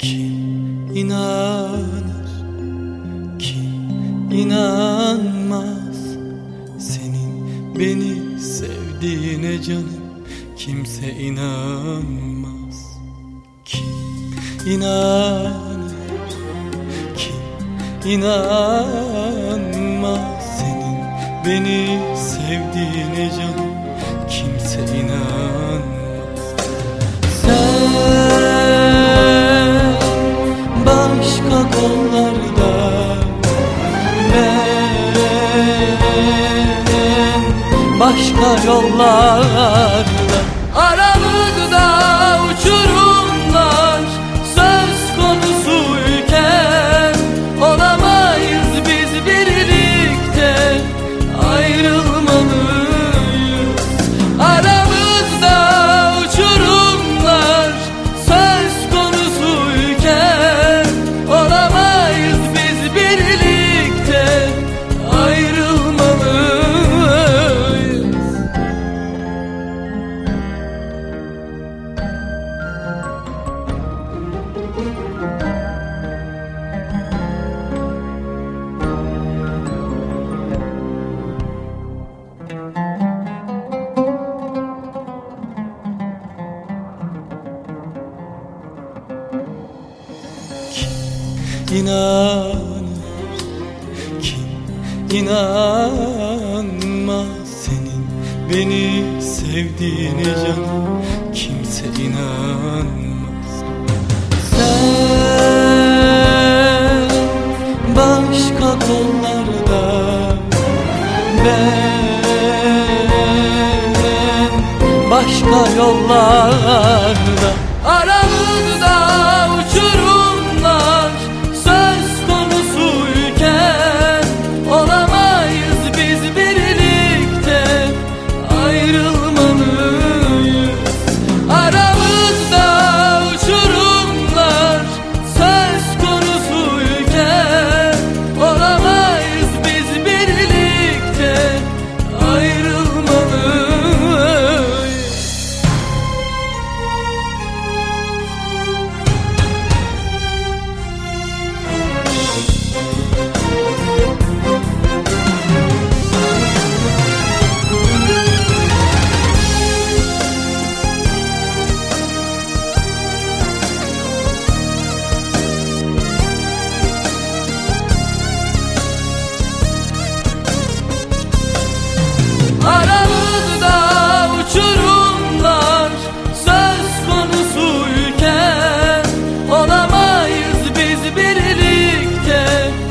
Kim inanır, kim inanmaz senin beni sevdiğine canım, kimse inanmaz. Kim inanır, kim inanmaz senin beni sevdiğine canım, kimse inanmaz. Sen başka kollarda, ben başka yollarda. Aramızda uçurumlar söz konusuyken olamayız biz birlikte, ayrılmalıyız. Aramızda uçurumlar söz konusuyken olamayız biz birlikte, ayrılmalıyız. Kim inanır, kim inanmaz senin beni sevdiğine canım, kimse inanmaz. Sen başka kollarda, ben başka yollarda. Aramızda uçurumlar söz konusuyken olamayız biz birlikte, ayrılmalıyız. Aramızda uçurumlar söz konusuyken olamayız biz birlikte, ayrılmalıyız. Aramızda uçurumlar söz konusuyken olamayız biz birlikte,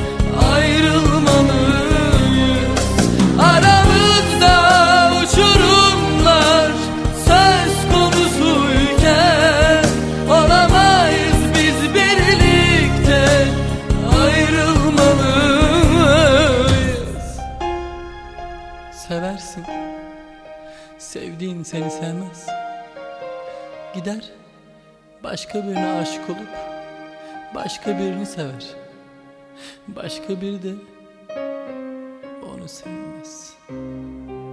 ayrılmalıyız. Aramızda uçurumlar söz konusuyken olamayız biz birlikte, ayrılmalıyız. Seversin, sevdiğin seni sevmez. Gider başka birine aşık olup başka birini sever. Başka biri de onu sevmez.